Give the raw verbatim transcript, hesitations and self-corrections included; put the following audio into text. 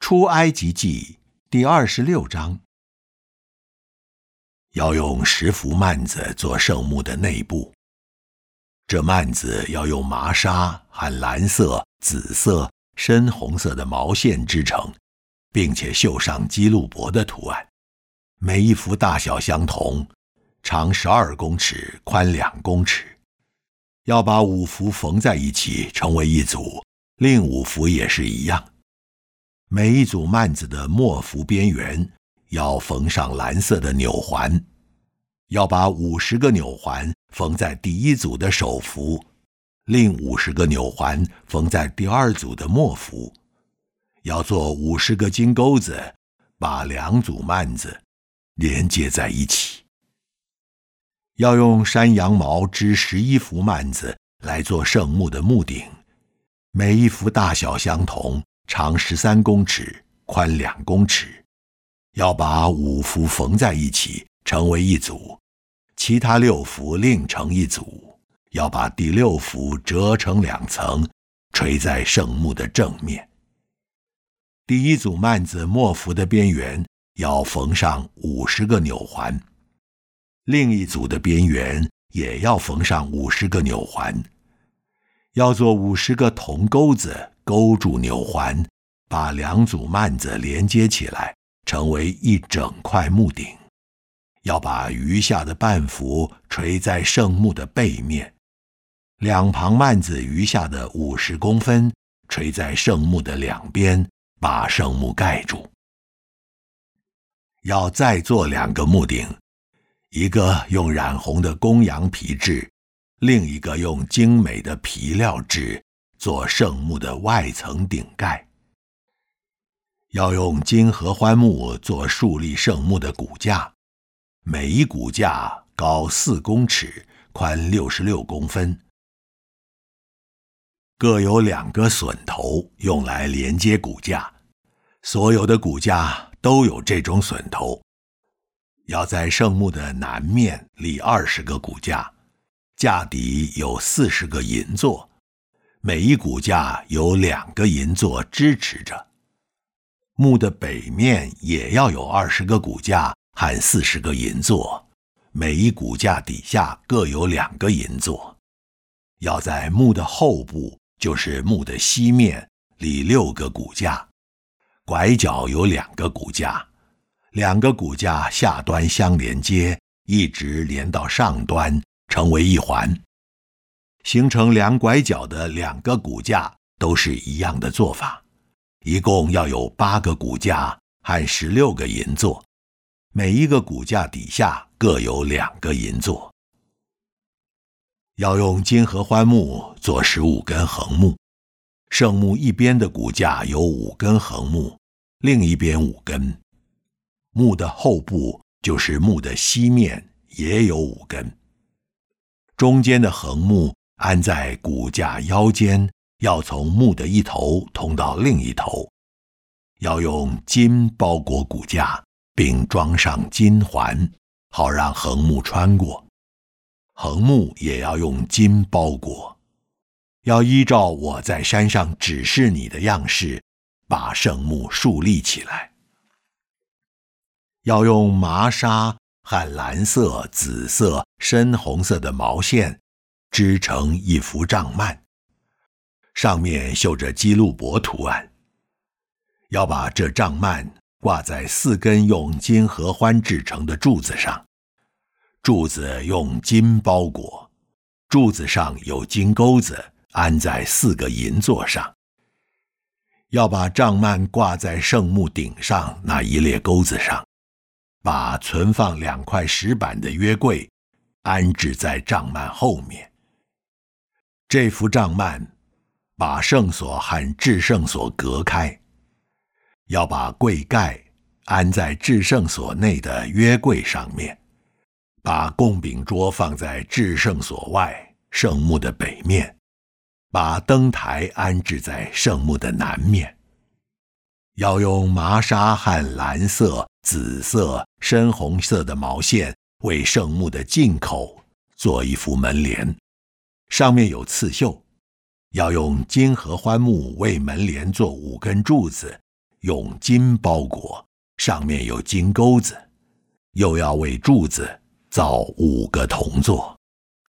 出埃及记第二十六章。要用十幅幔子做圣幕的内部，这幔子要用麻纱和蓝色、紫色、深红色的毛线织成，并且绣上基路伯的图案。每一幅大小相同，长十二公尺，宽两公尺。要把五幅缝在一起，成为一组，另五幅也是一样。每一组幔子的末幅边缘要缝上蓝色的纽环，要把五十个纽环缝在第一组的首幅，另五十个纽环缝在第二组的末幅。要做五十个金钩子，把两组幔子连接在一起。要用山羊毛织十一幅幔子来做圣幕的幕顶，每一幅大小相同，长十三公尺，宽两公尺。要把五幅缝在一起，成为一组，其他六幅另成一组。要把第六幅折成两层，垂在圣幕的正面。第一组幔子末幅的边缘要缝上五十个纽环，另一组的边缘也要缝上五十个纽环。要做五十个铜钩子勾住纽环，把两组幔子连接起来，成为一整块幕顶。要把余下的半幅垂在圣幕的背面，两旁幔子余下的五十公分垂在圣幕的两边，把圣幕盖住。要再做两个幕顶，一个用染红的公羊皮制，另一个用精美的皮料制，做圣幕的外层顶盖。要用金合欢木做竖立圣幕的骨架，每一骨架高四公尺，宽六十六公分，各有两个榫头用来连接骨架。所有的骨架都有这种榫头。要在圣幕的南面立二十个骨架，架底有四十个银座，每一骨架有两个银座支持着。幕的北面也要有二十个骨架和四十个银座，每一骨架底下各有两个银座。要在幕的后部，就是幕的西面，立六个骨架，拐角有两个骨架，两个骨架下端相连接，一直连到上端，成为一环。形成两拐角的两个骨架都是一样的做法，一共要有八个骨架和十六个银座，每一个骨架底下各有两个银座。要用金合欢木做十五根横木，圣幕一边的骨架有五根横木，另一边五根。幕的后部，就是幕的西面，也有五根。中间的横木安在骨架腰间，要从幕的一头通到另一头。要用金包裹骨架，并装上金环，好让横木穿过。横木也要用金包裹。要依照我在山上指示你的样式，把圣幕竖立起来。要用麻纱和蓝色、紫色、深红色的毛线织成一幅帐幔，上面绣着基路伯图案。要把这帐幔挂在四根用金合欢制成的柱子上，柱子用金包裹，柱子上有金钩子安在四个银座上。要把帐幔挂在圣幕顶上那一列钩子上，把存放两块石板的约柜安置在帐幔后面。这幅帐幔把圣所和至圣所隔开。要把柜盖安在至圣所内的约柜上面，把供饼桌放在至圣所外圣幕的北面，把灯台安置在圣幕的南面。要用麻纱和蓝色、紫色、深红色的毛线为圣幕的进口做一幅门帘，上面有刺绣。要用金合欢木为门帘做五根柱子， 用金包裹，上面有金钩子，又要为柱子造五个铜座。